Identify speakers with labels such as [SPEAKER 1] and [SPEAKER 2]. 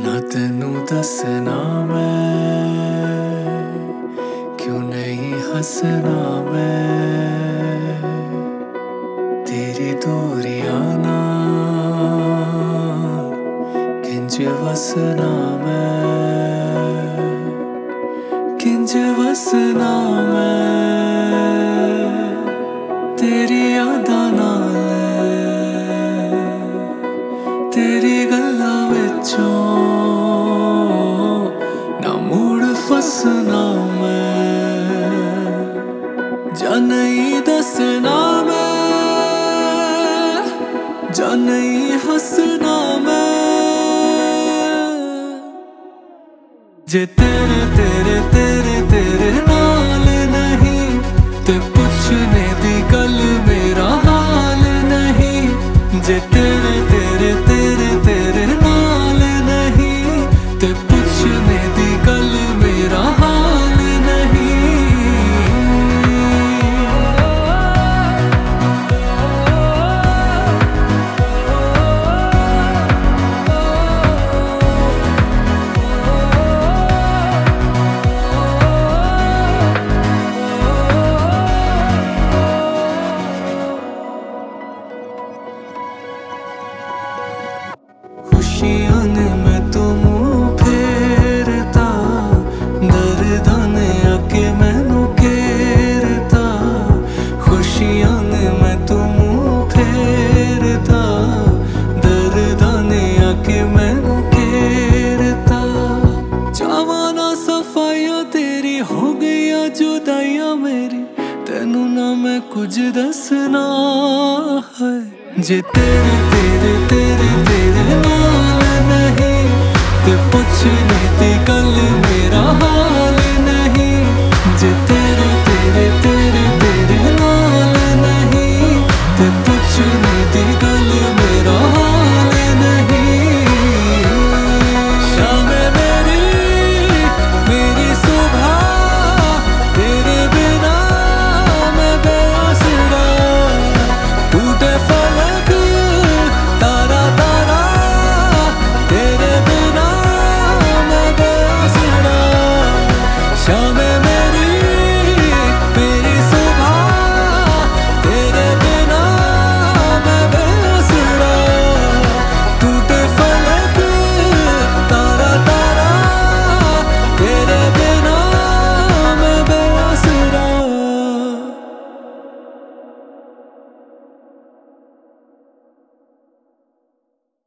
[SPEAKER 1] ना तेनू दसना मैं, क्यों नहीं हंसना मैं, तेरी दूरियां नाल किंज वसना मैं, किंज वसना मैं, तेरी यादां नाल तेरी गल्लां विचों ना मुड़ फसना मैं, जा नहीं दसना मैं, जा नहीं हंसना मैं, जे तेरे तेरे तेरे तेरे नाल नहीं ते पुछने दी गल मेरा हाल नहीं, जे तेरे तेरे तेरे तेरे नाल नहीं ते पुछने दी गल मेरा हाल नहीं। खुशियां ने मैं तो मुंह फेरता, दर्दां ने आके मैनू घेरता, खुशियां ने मैं तो मुंह फेरता, दर्दां ने आके मैनू घेरता, चावां ना सफाइयां तेरी हो गईयां जुदाइयां मेरी, तेनू ना मैं कुछ दसना है, जे तेरे तेरे तेरे तेरे नाल नहीं ते पुछने दी गल मेरा हाल नहीं, जे